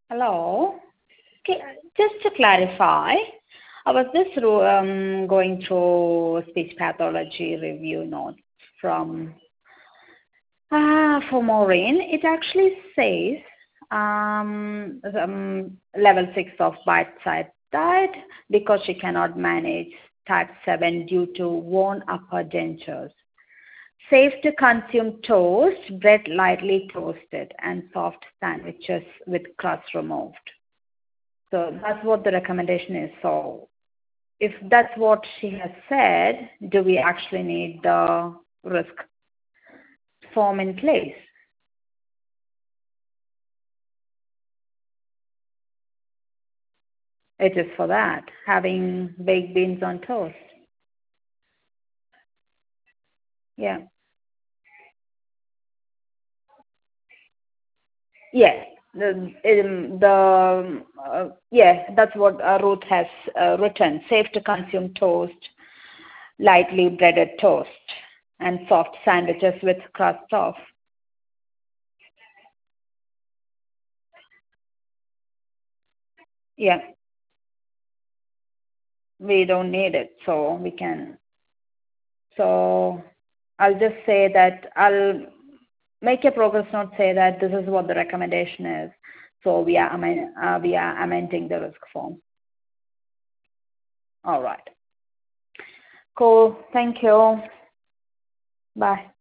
Hello. Okay, just to clarify, I was just going through speech pathology review notes from for Maureen. It actually says level 6 of bite-sized diet because she cannot manage type 7 due to worn upper dentures. Safe to consume toast, bread lightly toasted, and soft sandwiches with crust removed. So that's what the recommendation is. So if that's what she has said, do we actually need the risk form in place? It is for that, having baked beans on toast. Yeah. Yes. That's what Ruth has written. Safe to consume toast, lightly breaded toast, and soft sandwiches with crust off. Yeah, we don't need it, so we can. So I'll just say that I'll make a progress note say that this is what the recommendation is. So we are amending the risk form. All right. Cool. Thank you. Bye.